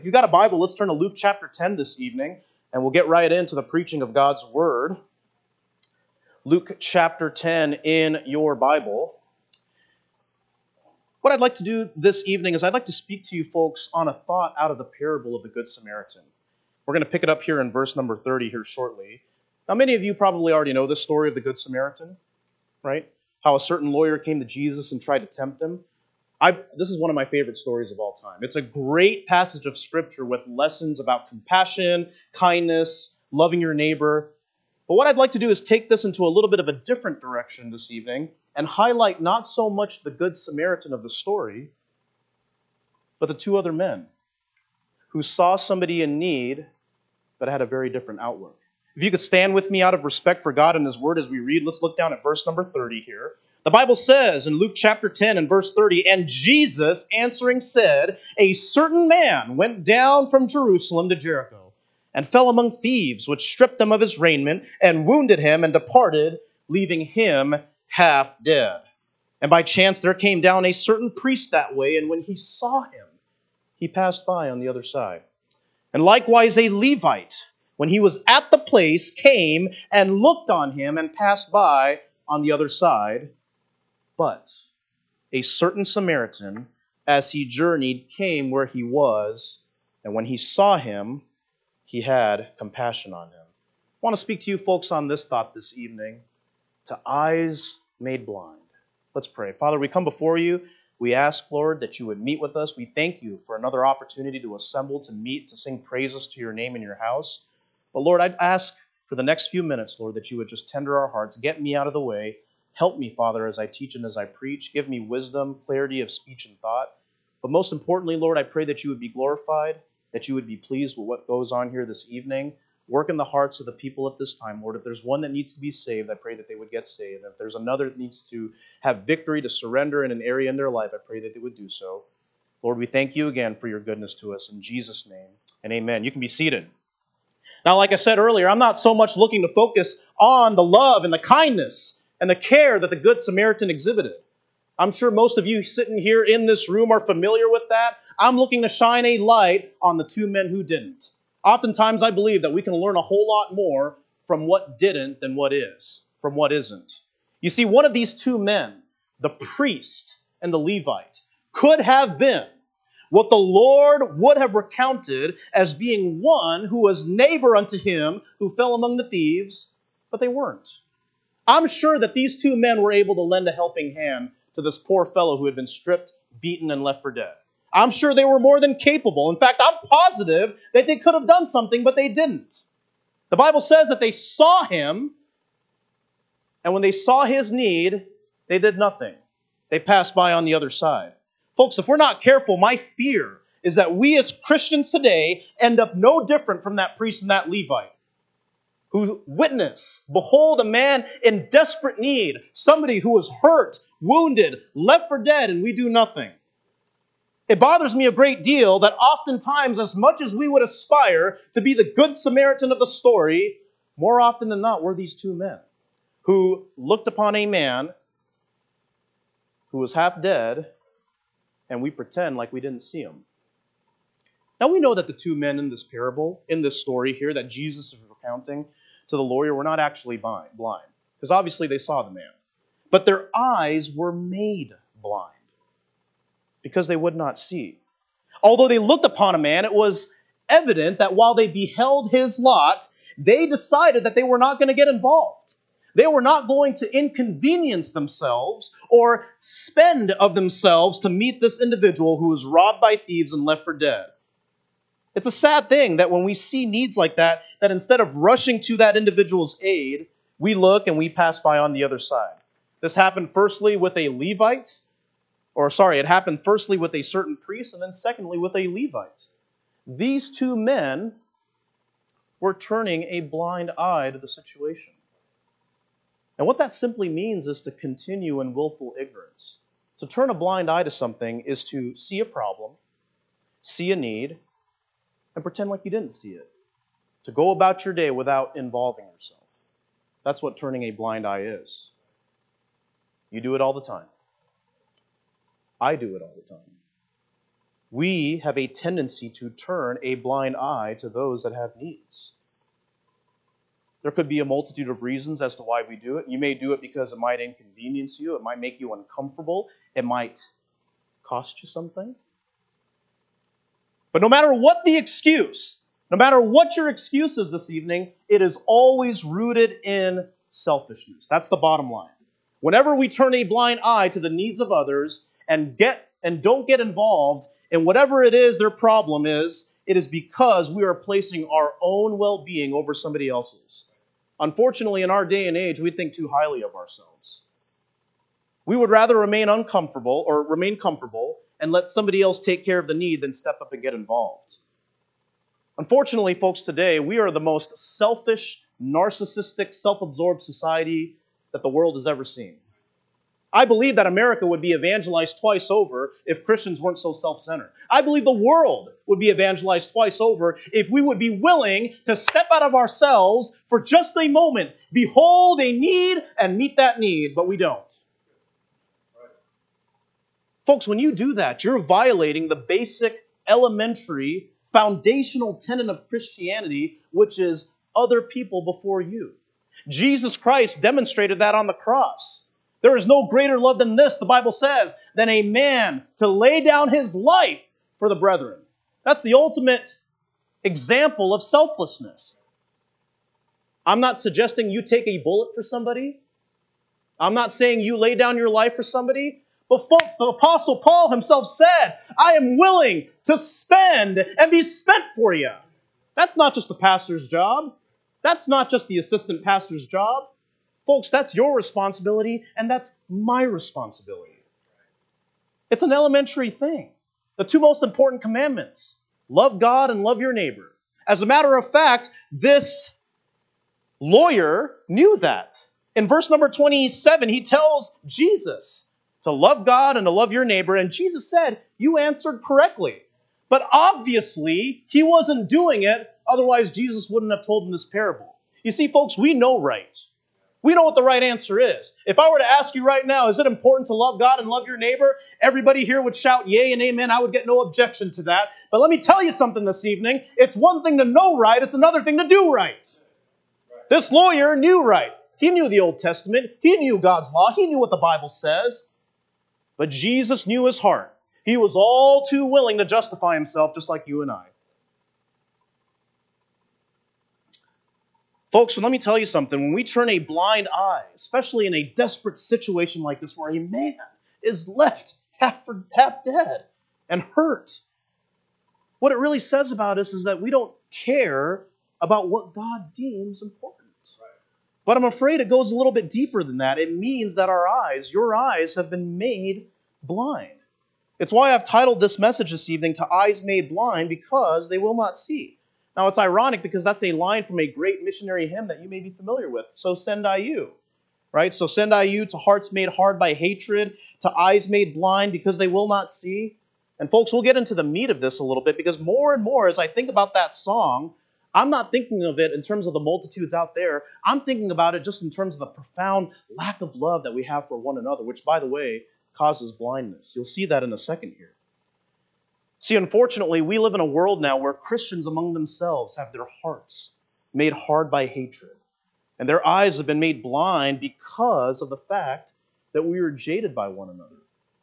If you've got a Bible, let's turn to Luke chapter 10 this evening, and we'll get right into the preaching of God's Word. Luke chapter 10 in your Bible. What I'd like to do this evening is I'd like to speak to you folks on a thought out of the parable of the Good Samaritan. We're going to pick it up here in verse number 30 here shortly. Now, many of you probably already know this story of the Good Samaritan, right? How a certain lawyer came to Jesus and tried to tempt him. This is one of my favorite stories of all time. It's a great passage of Scripture with lessons about compassion, kindness, loving your neighbor. But what I'd like to do is take this into a little bit of a different direction this evening and highlight not so much the Good Samaritan of the story, but the two other men who saw somebody in need but had a very different outlook. If you could stand with me out of respect for God and His Word as we read, let's look down at verse number 30 here. The Bible says in Luke chapter 10 and verse 30, "And Jesus answering said, A certain man went down from Jerusalem to Jericho, and fell among thieves, which stripped him of his raiment, and wounded him, and departed, leaving him half dead. And by chance there came down a certain priest that way, and when he saw him, he passed by on the other side. And likewise a Levite, when he was at the place, came and looked on him, and passed by on the other side. But a certain Samaritan, as he journeyed, came where he was, and when he saw him, he had compassion on him." I want to speak to you folks on this thought this evening, to eyes made blind. Let's pray. Father, we come before you. We ask, Lord, that you would meet with us. We thank you for another opportunity to assemble, to meet, to sing praises to your name in your house. But Lord, I'd ask for the next few minutes, Lord, that you would just tender our hearts, get me out of the way. Help me, Father, as I teach and as I preach. Give me wisdom, clarity of speech and thought. But most importantly, Lord, I pray that you would be glorified, that you would be pleased with what goes on here this evening. Work in the hearts of the people at this time, Lord. If there's one that needs to be saved, I pray that they would get saved. If there's another that needs to have victory, to surrender in an area in their life, I pray that they would do so. Lord, we thank you again for your goodness to us. In Jesus' name, and amen. You can be seated. Now, like I said earlier, I'm not so much looking to focus on the love and the kindness and the care that the Good Samaritan exhibited. I'm sure most of you sitting here in this room are familiar with that. I'm looking to shine a light on the two men who didn't. Oftentimes, I believe that we can learn a whole lot more from what didn't than what is, from what isn't. You see, one of these two men, the priest and the Levite, could have been what the Lord would have recounted as being one who was neighbor unto him who fell among the thieves, but they weren't. I'm sure that these two men were able to lend a helping hand to this poor fellow who had been stripped, beaten, and left for dead. I'm sure they were more than capable. In fact, I'm positive that they could have done something, but they didn't. The Bible says that they saw him, and when they saw his need, they did nothing. They passed by on the other side. Folks, if we're not careful, my fear is that we as Christians today end up no different from that priest and that Levite, who witness, behold, a man in desperate need, somebody who was hurt, wounded, left for dead, and we do nothing. It bothers me a great deal that oftentimes, as much as we would aspire to be the Good Samaritan of the story, more often than not, we're these two men who looked upon a man who was half dead, and we pretend like we didn't see him. Now, we know that the two men in this parable, in this story here that Jesus is recounting to the lawyer, were not actually blind, because obviously they saw the man. But their eyes were made blind because they would not see. Although they looked upon a man, it was evident that while they beheld his lot, they decided that they were not going to get involved. They were not going to inconvenience themselves or spend of themselves to meet this individual who was robbed by thieves and left for dead. It's a sad thing that when we see needs like that instead of rushing to that individual's aid, we look and we pass by on the other side. This happened firstly with a Levite, it happened firstly with a certain priest, and then secondly with a Levite. These two men were turning a blind eye to the situation. And what that simply means is to continue in willful ignorance. To turn a blind eye to something is to see a problem, see a need, and pretend like you didn't see it. To go about your day without involving yourself. That's what turning a blind eye is. You do it all the time. I do it all the time. we have a tendency to turn a blind eye to those that have needs. There could be a multitude of reasons as to why we do it. You may do it because it might inconvenience you, it might make you uncomfortable, it might cost you something. But no matter what the excuse, no matter what your excuse is this evening, it is always rooted in selfishness. That's the bottom line. Whenever we turn a blind eye to the needs of others and don't get involved in whatever it is their problem is, it is because we are placing our own well-being over somebody else's. Unfortunately, in our day and age, we think too highly of ourselves. We would rather remain comfortable and let somebody else take care of the need than step up and get involved. Unfortunately, folks, today, we are the most selfish, narcissistic, self-absorbed society that the world has ever seen. I believe that America would be evangelized twice over if Christians weren't so self-centered. I believe the world would be evangelized twice over if we would be willing to step out of ourselves for just a moment, behold a need, and meet that need, but we don't. Folks, when you do that, you're violating the basic, elementary, foundational tenet of Christianity, which is other people before you. Jesus Christ demonstrated that on the cross. There is no greater love than this, the Bible says, than a man to lay down his life for the brethren. That's the ultimate example of selflessness. I'm not suggesting you take a bullet for somebody. I'm not saying you lay down your life for somebody. But folks, the Apostle Paul himself said, I am willing to spend and be spent for you. That's not just the pastor's job. That's not just the assistant pastor's job. Folks, that's your responsibility, and that's my responsibility. It's an elementary thing. The two most important commandments, love God and love your neighbor. As a matter of fact, this lawyer knew that. In verse number 27, he tells Jesus to love God and to love your neighbor, and Jesus said, you answered correctly. But obviously, he wasn't doing it, otherwise Jesus wouldn't have told him this parable. You see, folks, we know right. We know what the right answer is. If I were to ask you right now, is it important to love God and love your neighbor? Everybody here would shout yay and amen. I would get no objection to that. But let me tell you something this evening. It's one thing to know right. It's another thing to do right. This lawyer knew right. He knew the Old Testament. He knew God's law. He knew what the Bible says. But Jesus knew his heart. He was all too willing to justify himself just like you and I. Folks, let me tell you something. When we turn a blind eye, especially in a desperate situation like this where a man is left half dead and hurt, what it really says about us is that we don't care about what God deems important. But I'm afraid it goes a little bit deeper than that. It means that our eyes, your eyes, have been made blind. It's why I've titled this message this evening to Eyes Made Blind, because they will not see. Now, it's ironic because that's a line from a great missionary hymn that you may be familiar with. So send I you, right? So send I you to hearts made hard by hatred, to eyes made blind because they will not see. And folks, we'll get into the meat of this a little bit, because more and more as I think about that song, I'm not thinking of it in terms of the multitudes out there. I'm thinking about it just in terms of the profound lack of love that we have for one another, which, by the way, causes blindness. You'll see that in a second here. See, unfortunately, we live in a world now where Christians among themselves have their hearts made hard by hatred. And their eyes have been made blind because of the fact that we are jaded by one another.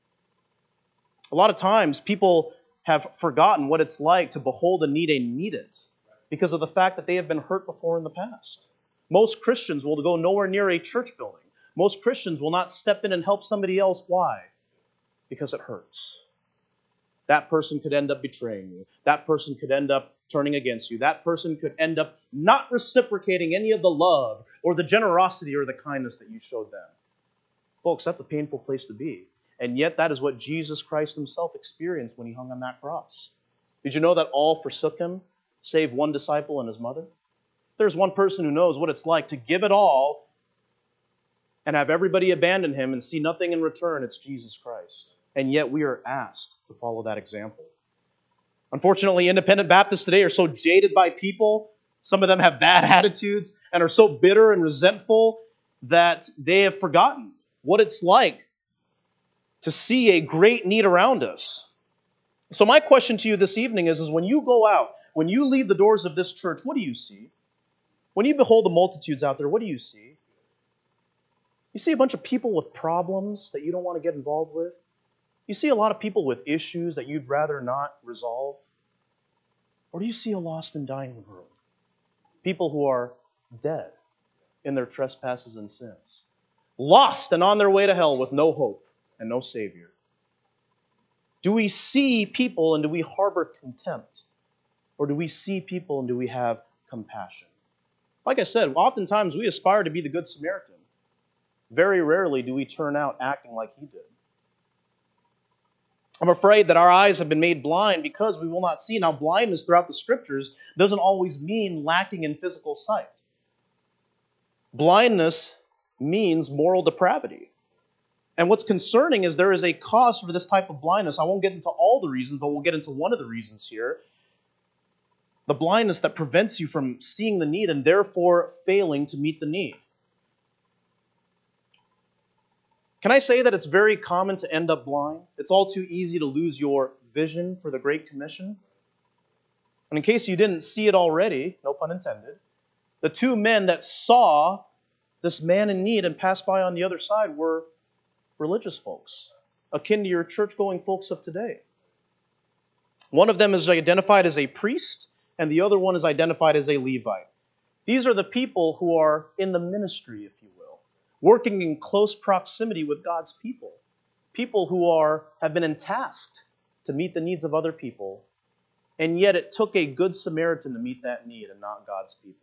A lot of times, people have forgotten what it's like to behold a need and meet it because of the fact that they have been hurt before in the past. Most Christians will go nowhere near a church building. Most Christians will not step in and help somebody else. Why? Because it hurts. That person could end up betraying you. That person could end up turning against you. That person could end up not reciprocating any of the love or the generosity or the kindness that you showed them. Folks, that's a painful place to be. And yet that is what Jesus Christ himself experienced when he hung on that cross. Did you know that all forsook him, save one disciple and his mother? There's one person who knows what it's like to give it all and have everybody abandon him and see nothing in return. It's Jesus Christ. And yet we are asked to follow that example. Unfortunately, independent Baptists today are so jaded by people. Some of them have bad attitudes and are so bitter and resentful that they have forgotten what it's like to see a great need around us. So my question to you this evening is when you go out, when you leave the doors of this church, what do you see? When you behold the multitudes out there, what do you see? You see a bunch of people with problems that you don't want to get involved with. You see a lot of people with issues that you'd rather not resolve. Or do you see a lost and dying world? People who are dead in their trespasses and sins. Lost and on their way to hell with no hope and no Savior. Do we see people and do we harbor contempt? Or do we see people and do we have compassion? Like I said, oftentimes we aspire to be the Good Samaritan. Very rarely do we turn out acting like he did. I'm afraid that our eyes have been made blind because we will not see. Now, blindness throughout the Scriptures doesn't always mean lacking in physical sight. Blindness means moral depravity. And what's concerning is there is a cause for this type of blindness. I won't get into all the reasons, but we'll get into one of the reasons here. The blindness that prevents you from seeing the need and therefore failing to meet the need. Can I say that it's very common to end up blind? It's all too easy to lose your vision for the Great Commission. And in case you didn't see it already, no pun intended, the two men that saw this man in need and passed by on the other side were religious folks, akin to your church-going folks of today. One of them is identified as a priest, and the other one is identified as a Levite. These are the people who are in the ministry, if you will, working in close proximity with God's people. People who have been tasked to meet the needs of other people, and yet it took a good Samaritan to meet that need and not God's people.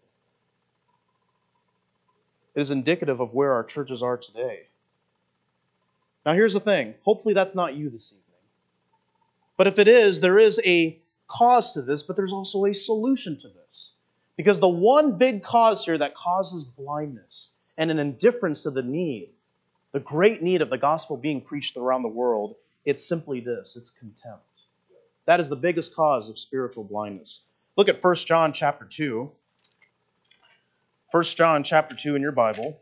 It is indicative of where our churches are today. Now here's the thing. Hopefully that's not you this evening. But if it is, there is a cause to this, but there's also a solution to this. Because the one big cause here that causes blindness and an indifference to the need, the great need of the gospel being preached around the world, it's simply this. It's contempt. That is the biggest cause of spiritual blindness. Look at 1 John chapter 2. 1 John chapter 2 in your Bible.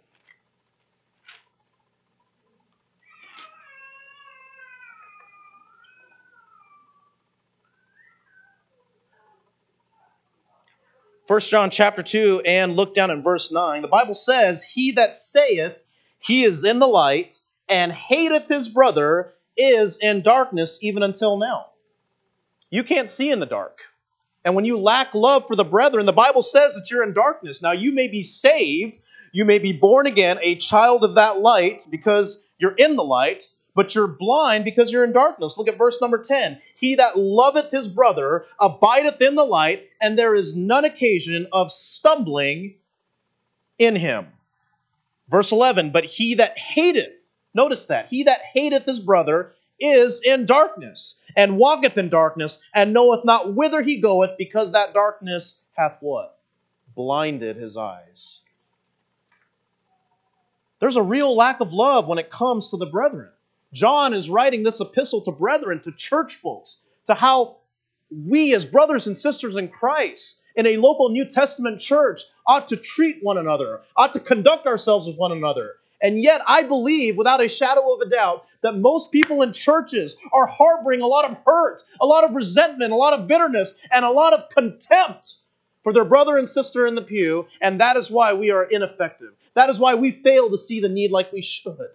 First John chapter 2, and look down at verse 9. The Bible says, "He that saith he is in the light, and hateth his brother, is in darkness even until now." You can't see in the dark. And when you lack love for the brethren, the Bible says that you're in darkness. Now, you may be saved, you may be born again, a child of that light, because you're in the light, but you're blind because you're in darkness. Look at verse number 10. "He that loveth his brother abideth in the light, and there is none occasion of stumbling in him." Verse 11, "But he that hateth," notice that, "he that hateth his brother is in darkness, and walketh in darkness, and knoweth not whither he goeth, because that darkness hath" what? "Blinded his eyes." There's a real lack of love when it comes to the brethren. John is writing this epistle to brethren, to church folks, to how we as brothers and sisters in Christ in a local New Testament church ought to treat one another, ought to conduct ourselves with one another. And yet I believe, without a shadow of a doubt, that most people in churches are harboring a lot of hurt, a lot of resentment, a lot of bitterness, and a lot of contempt for their brother and sister in the pew, and that is why we are ineffective. That is why we fail to see the need like we should.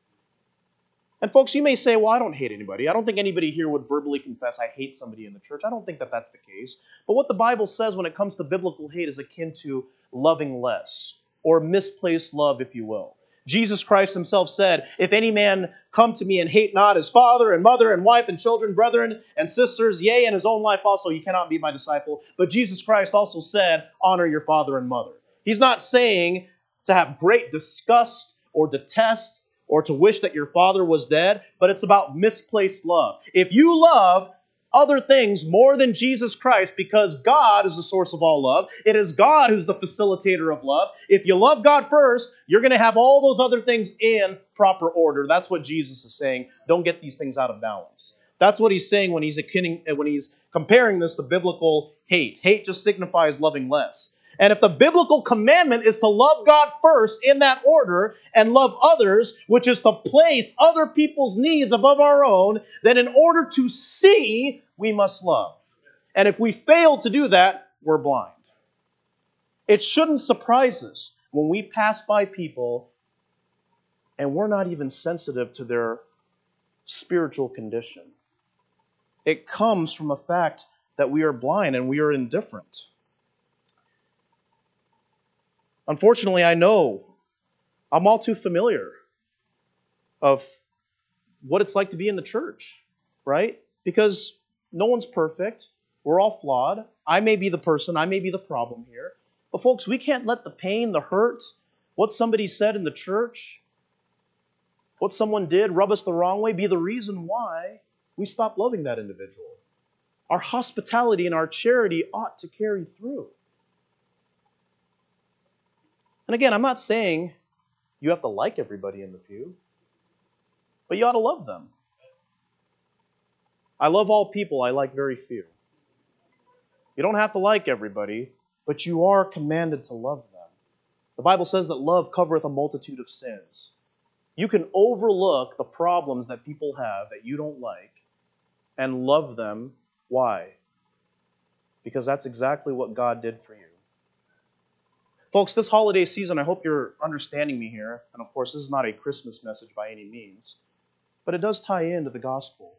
And folks, you may say, "Well, I don't hate anybody. I don't think anybody here would verbally confess I hate somebody in the church." I don't think that that's the case. But what the Bible says when it comes to biblical hate is akin to loving less, or misplaced love, if you will. Jesus Christ himself said, "If any man come to me and hate not his father and mother and wife and children, brethren and sisters, yea, and his own life also, he cannot be my disciple." But Jesus Christ also said, "Honor your father and mother." He's not saying to have great disgust or detest or to wish that your father was dead, but it's about misplaced love. If you love other things more than Jesus Christ, because God is the source of all love, it is God who's the facilitator of love. If you love God first, you're going to have all those other things in proper order. That's what Jesus is saying. Don't get these things out of balance. That's what he's saying when he's comparing this to biblical hate. Hate just signifies loving less. And if the biblical commandment is to love God first in that order and love others, which is to place other people's needs above our own, then in order to see we must love. And if we fail to do that, we're blind. It shouldn't surprise us when we pass by people and we're not even sensitive to their spiritual condition. It comes from a fact that we are blind and we are indifferent. Unfortunately, I know I'm all too familiar of what it's like to be in the church, right? Because no one's perfect. We're all flawed. I may be the person, I may be the problem here. But folks, we can't let the pain, the hurt, what somebody said in the church, what someone did rub us the wrong way, be the reason why we stop loving that individual. Our hospitality and our charity ought to carry through. And again, I'm not saying you have to like everybody in the pew, but you ought to love them. I love all people, I like very few. You don't have to like everybody, but you are commanded to love them. The Bible says that love covereth a multitude of sins. You can overlook the problems that people have that you don't like and love them. Why? Because that's exactly what God did for you. Folks, this holiday season, I hope you're understanding me here. And of course, this is not a Christmas message by any means, but it does tie into the gospel.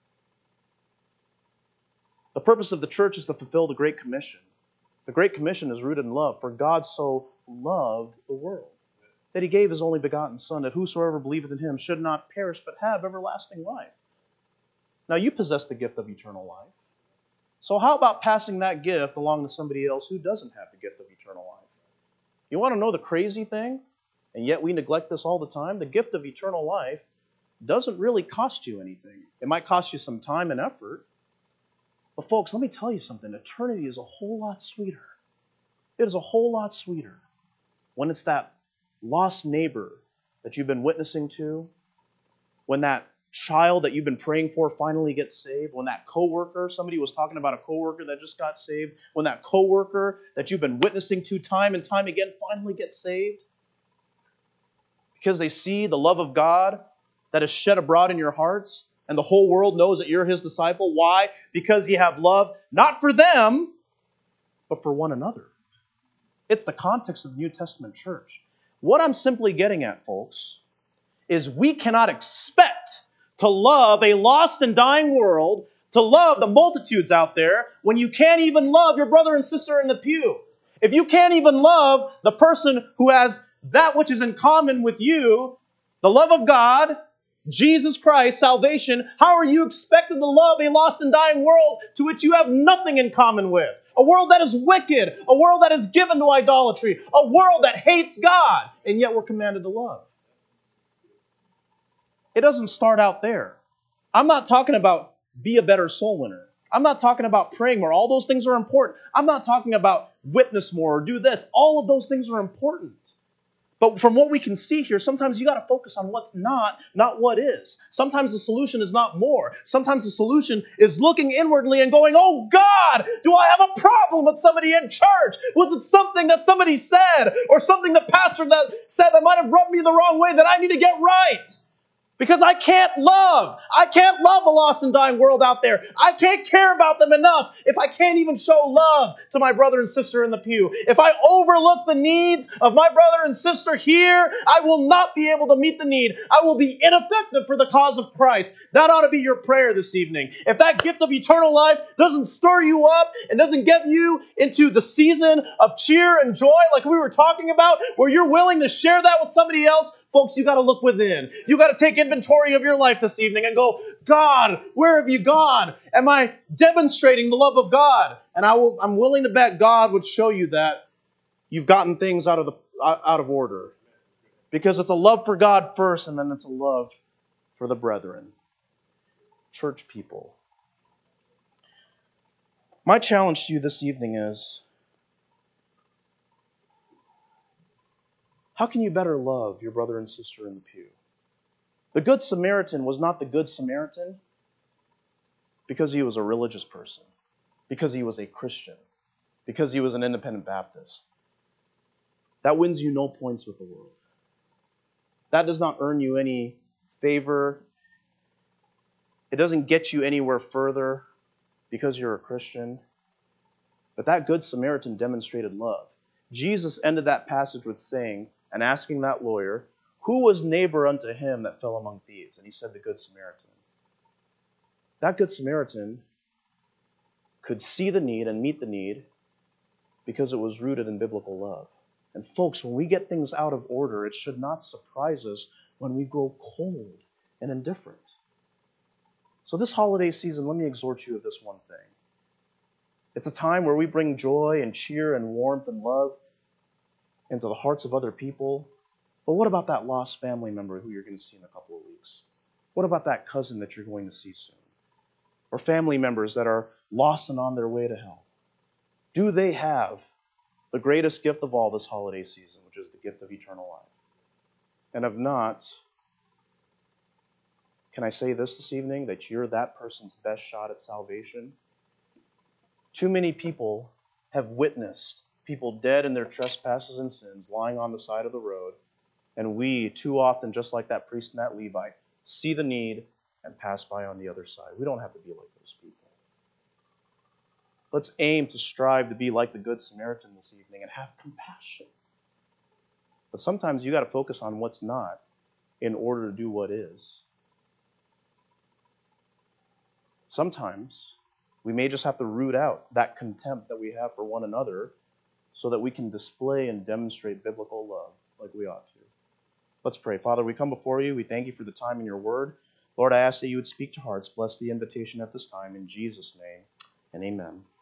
The purpose of the church is to fulfill the Great Commission. The Great Commission is rooted in love. For God so loved the world that He gave His only begotten Son, that whosoever believeth in Him should not perish but have everlasting life. Now you possess the gift of eternal life. So how about passing that gift along to somebody else who doesn't have the gift of eternal life? You want to know the crazy thing? And yet we neglect this all the time. The gift of eternal life doesn't really cost you anything. It might cost you some time and effort. But folks, let me tell you something. Eternity is a whole lot sweeter. It is a whole lot sweeter when it's that lost neighbor that you've been witnessing to, when that child that you've been praying for finally gets saved, when that coworker, somebody was talking about a coworker that just got saved, when that coworker that you've been witnessing to time and time again finally gets saved, because they see the love of God that is shed abroad in your hearts, and the whole world knows that you're His disciple. Why? Because you have love, not for them, but for one another. It's the context of the New Testament church. What I'm simply getting at, folks, is we cannot expect to love a lost and dying world, to love the multitudes out there, when you can't even love your brother and sister in the pew. If you can't even love the person who has that which is in common with you, the love of God, Jesus Christ, salvation, how are you expected to love a lost and dying world to which you have nothing in common with? A world that is wicked, a world that is given to idolatry, a world that hates God, and yet we're commanded to love. It doesn't start out there. I'm not talking about be a better soul winner. I'm not talking about praying more. All those things are important. I'm not talking about witness more or do this. All of those things are important. But from what we can see here, sometimes you got to focus on what's not what is. Sometimes the solution is not more. Sometimes the solution is looking inwardly and going, oh God, do I have a problem with somebody in church? Was it something that somebody said or something the pastor that said that might have rubbed me the wrong way that I need to get right? Because I can't love the lost and dying world out there. I can't care about them enough if I can't even show love to my brother and sister in the pew. If I overlook the needs of my brother and sister here, I will not be able to meet the need. I will be ineffective for the cause of Christ. That ought to be your prayer this evening. If that gift of eternal life doesn't stir you up and doesn't get you into the season of cheer and joy like we were talking about, where you're willing to share that with somebody else, folks, you got to look within. You got to take inventory of your life this evening and go, God, where have you gone? Am I demonstrating the love of God? And I'm willing to bet God would show you that you've gotten things out of order. Because it's a love for God first, and then it's a love for the brethren. Church people. My challenge to you this evening is, how can you better love your brother and sister in the pew? The Good Samaritan was not the Good Samaritan because he was a religious person, because he was a Christian, because he was an independent Baptist. That wins you no points with the world. That does not earn you any favor. It doesn't get you anywhere further. because you're a Christian. But that Good Samaritan demonstrated love. Jesus ended that passage with saying and asking that lawyer, who was neighbor unto him that fell among thieves? And he said, the Good Samaritan. That Good Samaritan could see the need and meet the need because it was rooted in biblical love. And folks, when we get things out of order, it should not surprise us when we grow cold and indifferent. So this holiday season, let me exhort you of this one thing. It's a time where we bring joy and cheer and warmth and love into the hearts of other people. But what about that lost family member who you're going to see in a couple of weeks? What about that cousin that you're going to see soon? Or family members that are lost and on their way to hell? Do they have the greatest gift of all this holiday season, which is the gift of eternal life? And if not, can I say this evening, that you're that person's best shot at salvation? Too many people have witnessed people dead in their trespasses and sins lying on the side of the road, and we, too often, just like that priest and that Levite, see the need and pass by on the other side. We don't have to be like those people. Let's aim to strive to be like the Good Samaritan this evening and have compassion. But sometimes you got to focus on what's not in order to do what is. Sometimes we may just have to root out that contempt that we have for one another so that we can display and demonstrate biblical love like we ought to. Let's pray. Father, we come before you. We thank you for the time in your word. Lord, I ask that you would speak to hearts. Bless the invitation at this time. In Jesus' name, and amen.